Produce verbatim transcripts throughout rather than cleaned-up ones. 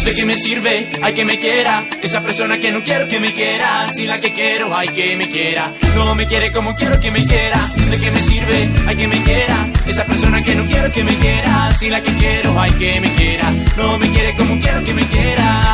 ¿De qué me sirve? Ay, que me quiera esa persona que no quiero que me quiera. Si la que quiero, ay, que me quiera, no me quiere como quiero que me quiera. ¿De qué me sirve? Ay, que me quiera esa persona que no quiero que me quiera. Si la que quiero, ay, que me quiera, no me quiere como quiero que me quiera.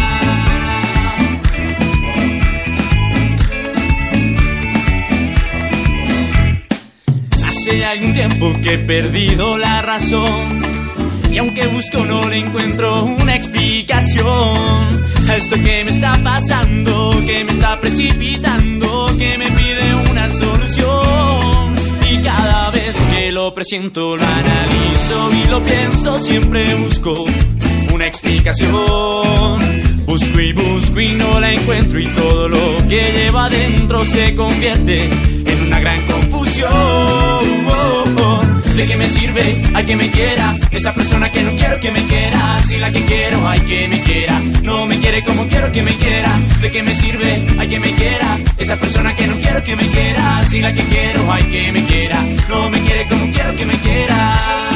Hace algún tiempo que he perdido la razón, y aunque busco no le encuentro una explicación a esto que me está pasando, que me está precipitando, que me pide una solución. Y cada vez que lo presiento, lo analizo y lo pienso, siempre busco una explicación. Busco y busco y no la encuentro, y todo lo que lleva adentro se convierte en una gran confusión. Oh, oh. ¿De qué me sirve? Ay, que me quiera esa persona que no quiero que me quiera. Si la que quiero, ay, que me quiera, no me quiere como quiero que me quiera. ¿De qué me sirve? Ay, que me quiera esa persona que no quiero que me quiera. Si la que quiero, ay, que me quiera, no me quiere como quiero que me quiera.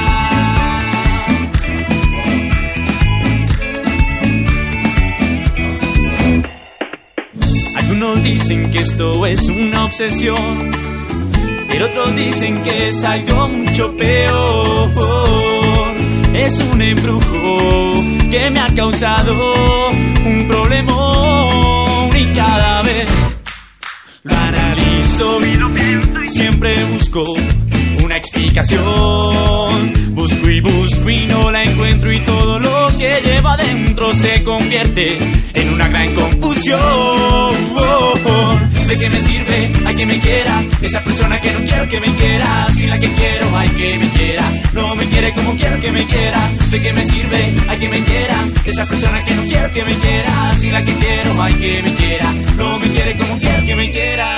Algunos dicen que esto es una obsesión, pero otros dicen que es algo mucho peor. Es un embrujo que me ha causado un problemón, y cada vez lo analizo y lo pienso y siempre busco una explicación. Busco y busco y no la encuentro, y todo lo que lleva adentro se convierte en una gran confusión. Oh, oh. ¿De qué me sirve? Ay, que me quiera esa persona que no quiero que me quiera. Si la que quiero, ay, que me quiera, no me quiere como quiero que me quiera. ¿De qué me sirve? Ay, que me quiera esa persona que no quiero que me quiera. Si la que quiero, ay, que me quiera, no me quiere como quiero que me quiera.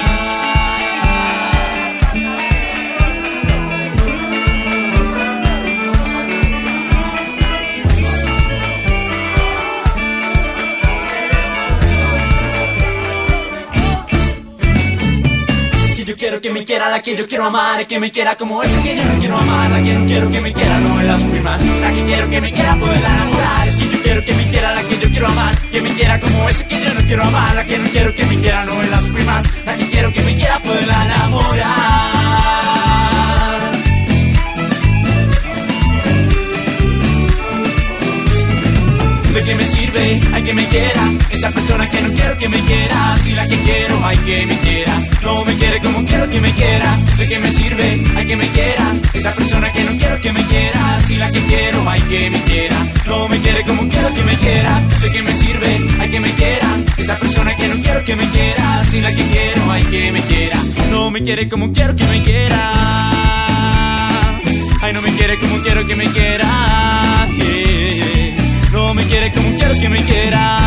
Yo quiero que me quiera la que yo quiero amar, que me quiera como esa que yo no quiero amar, la que no quiero que me quiera, no me la sufrir más, la que quiero que me quiera poderla enamorar. Es que yo quiero que me quiera la que yo quiero amar, que me quiera como esa que yo no quiero amar, la que no quiero que me quiera, no me la sufrir más, la que quiero que me quiera poderla enamorar. ¿De qué me sirve? Ay, que me quiera esa persona que no quiero que me quiera. Si la que quiero, ay, que me quiera, no me quiere como quiero que me quiera. ¿De qué me sirve? Ay, que me quiera esa persona que no quiero que me quiera. Si la que quiero, ay, que me quiera, no me quiere como quiero que me quiera. ¿De qué me sirve? Ay, que me quiera esa persona que no quiero que me quiera. Si la que quiero, ay, que me quiera, no me quiere como quiero que me quiera. Ay, no me quiere como quiero que me quiera. Yeah. No me quiere como quiero que me quiera.